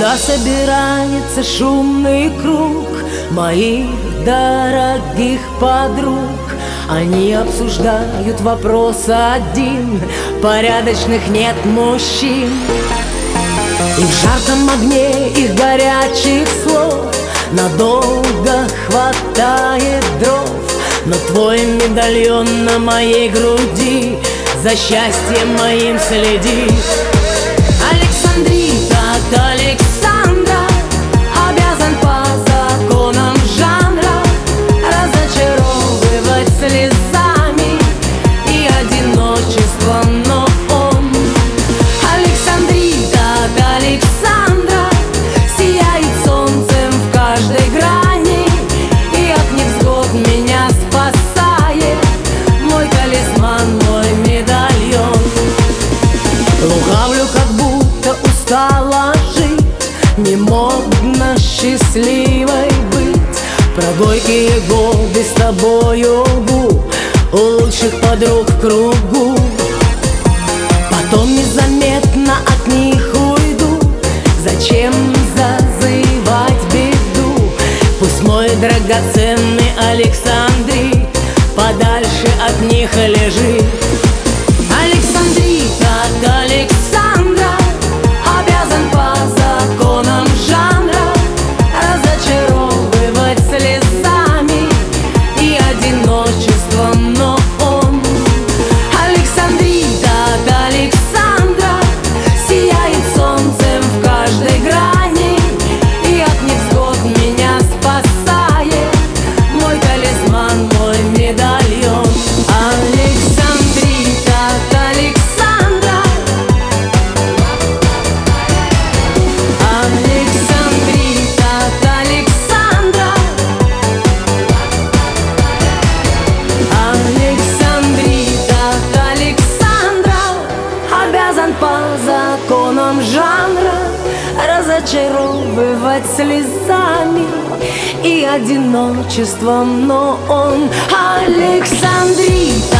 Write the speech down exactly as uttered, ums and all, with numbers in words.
Когда собирается шумный круг моих дорогих подруг, они обсуждают вопрос один: порядочных нет мужчин. И в жарком огне их горячих слов надолго хватает дров. Но твой медальон на моей груди за счастьем моим следит. Александрита от Александра обязан по законам жанра разочаровывать слезами и одиночеством, но он, Александрита от Александра, сияет солнцем в каждой грани и от невзгод меня спасает мой талисман, мой медальон. Лукавлю, как будто устала жить, не модно счастливой быть. Про горькие годы с тобою лгу, у лучших подруг в кругу. Потом незаметно от них уйду. Зачем зазывать беду? Пусть мой драгоценный Александрит подальше от них лежит. Александрита от Александра обязан по законам жанра разочаровывать слезами и одиночеством, но он, Александрита от Александра, сияет солнцем в каждой грани и от невзгод меня спасает мой талисман, мой медальон. Александрита от Александра, Александрита от Александра, Александрита от Александра обязан по законам жанра разочаровывать слезами и одиночеством, но он, Александрита